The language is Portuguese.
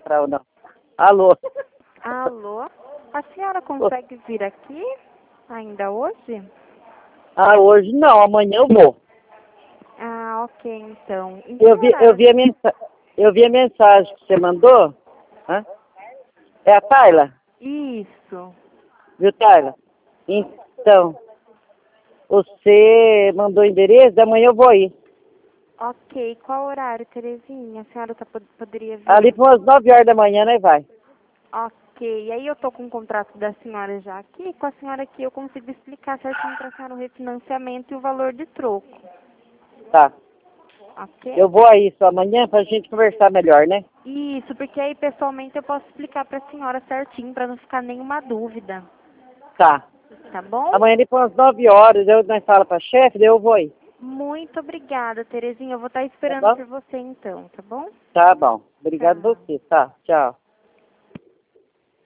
entrar ou não. Alô? Alô? A senhora consegue vir aqui ainda hoje? Ah, hoje não, amanhã eu vou. Ah, ok, então. Eu vi a mensagem que você mandou. Hã? É a Tayla? Isso. Viu, Tayla? Então, você mandou o endereço, amanhã eu vou ir. Ok, qual horário, Terezinha? A senhora poderia vir? Ali por umas 9 horas da manhã, né, vai? Ok, e aí eu tô com o contrato da senhora já aqui. Com a senhora aqui eu consigo explicar certinho pra senhora o refinanciamento e o valor de troco. Tá. Ok? Eu vou aí só amanhã pra gente conversar melhor, né? Isso, porque aí pessoalmente eu posso explicar pra senhora certinho pra não ficar nenhuma dúvida. Tá. Tá bom? Amanhã ali por umas 9 horas, nós fala pra chefe, daí eu vou aí. Muito obrigada, Terezinha. Eu vou estar Tá esperando bom? por você então, tá bom? Tá bom. Obrigado Tchau. a você, tá? Tchau.